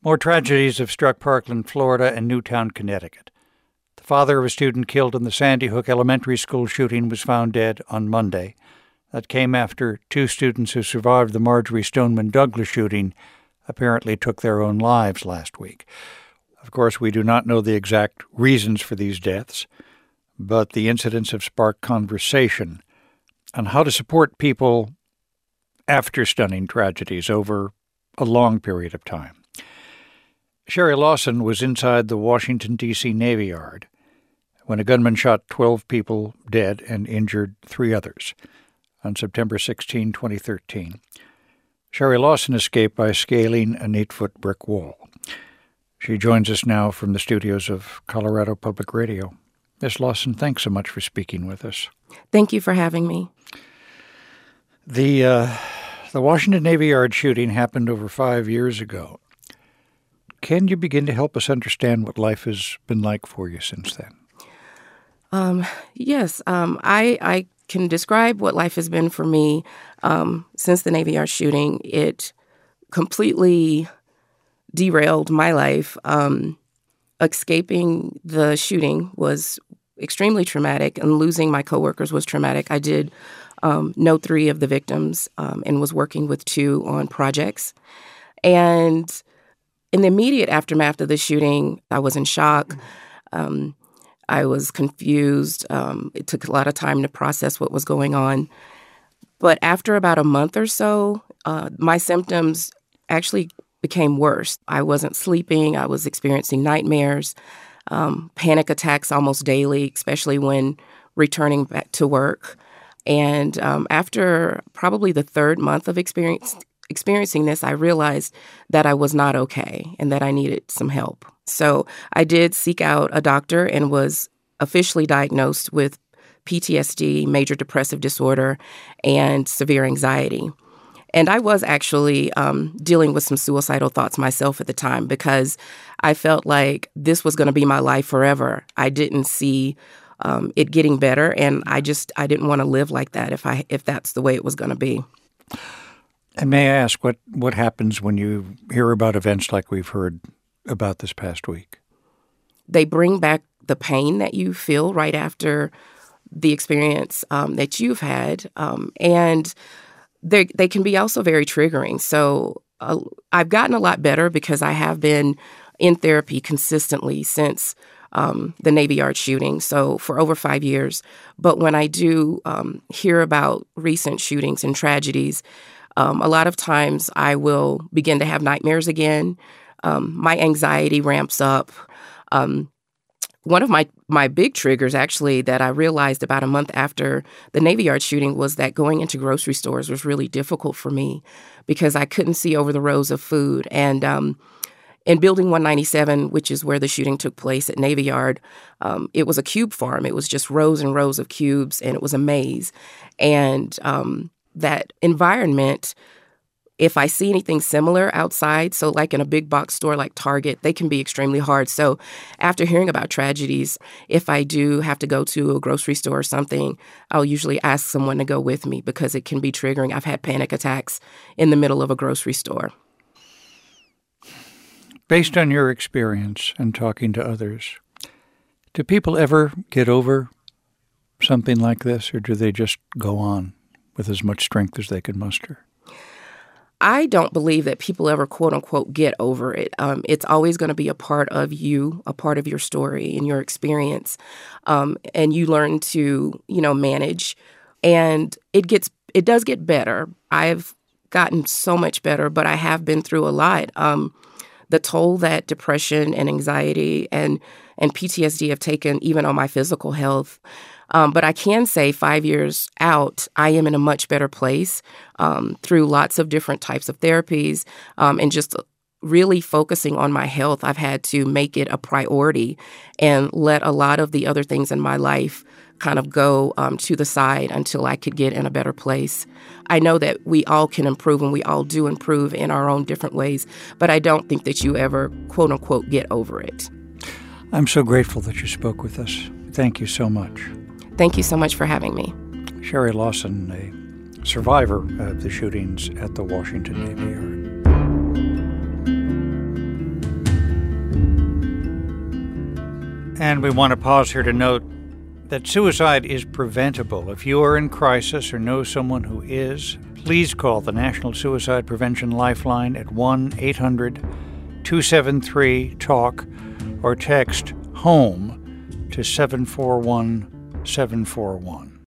More tragedies have struck Parkland, Florida, and Newtown, Connecticut. The father of a student killed in the Sandy Hook Elementary School shooting was found dead on Monday. That came after two students who survived the Marjory Stoneman Douglas shooting apparently took their own lives last week. Of course, we do not know the exact reasons for these deaths, but the incidents have sparked conversation on how to support people after stunning tragedies over a long period of time. Sherry Lawson was inside the Washington, D.C. Navy Yard when a gunman shot 12 people dead and injured 3 others on September 16, 2013. Sherry Lawson escaped by scaling an 8-foot brick wall. She joins us now from the studios of Colorado Public Radio. Ms. Lawson, thanks so much for speaking with us. Thank you for having me. The Washington Navy Yard shooting happened over 5 years ago. Can you begin to help us understand what life has been like for you since then? Yes. I can describe what life has been for me since the Navy Yard shooting. It completely derailed my life. Escaping the shooting was extremely traumatic, and losing my coworkers was traumatic. I did know 3 of the victims and was working with 2 on projects. And in the immediate aftermath of the shooting, I was in shock. I was confused. It took a lot of time to process what was going on. But after about a month or so, my symptoms actually became worse. I wasn't sleeping. I was experiencing nightmares, panic attacks almost daily, especially when returning back to work. And after probably the 3rd month of experiencing this, I realized that I was not okay and that I needed some help. So I did seek out a doctor and was officially diagnosed with PTSD, major depressive disorder, and severe anxiety. And I was actually dealing with some suicidal thoughts myself at the time because I felt like this was going to be my life forever. I didn't see it getting better, and I didn't want to live like that if that's the way it was going to be. And may I ask what happens when you hear about events like we've heard about this past week? They bring back the pain that you feel right after the experience that you've had, and they can be also very triggering. So I've gotten a lot better because I have been in therapy consistently since the Navy Yard shooting, so for over 5 years. But when I do hear about recent shootings and tragedies, a lot of times I will begin to have nightmares again. My anxiety ramps up. One of my big triggers, actually, that I realized about a month after the Navy Yard shooting was that going into grocery stores was really difficult for me because I couldn't see over the rows of food. And in Building 197, which is where the shooting took place at Navy Yard, it was a cube farm. It was just rows and rows of cubes, and it was a maze. And that environment, if I see anything similar outside, so like in a big box store like Target, they can be extremely hard. So after hearing about tragedies, if I do have to go to a grocery store or something, I'll usually ask someone to go with me because it can be triggering. I've had panic attacks in the middle of a grocery store. Based on your experience and talking to others, do people ever get over something like this, or do they just go on with as much strength as they can muster? I don't believe that people ever, quote unquote, get over it. It's always going to be a part of you, a part of your story and your experience. And you learn to, manage. And it does get better. I've gotten so much better, but I have been through a lot. The toll that depression and anxiety and PTSD have taken even on my physical health. But I can say 5 years out, I am in a much better place through lots of different types of therapies and just really focusing on my health. I've had to make it a priority and let a lot of the other things in my life kind of go to the side until I could get in a better place. I know that we all can improve, and we all do improve in our own different ways, but I don't think that you ever, quote unquote, get over it. I'm so grateful that you spoke with us. Thank you so much. Thank you so much for having me. Sherry Lawson, a survivor of the shootings at the Washington Navy Yard. And we want to pause here to note that suicide is preventable. If you are in crisis or know someone who is, please call the National Suicide Prevention Lifeline at 1-800-273-TALK or text HOME to 741-741.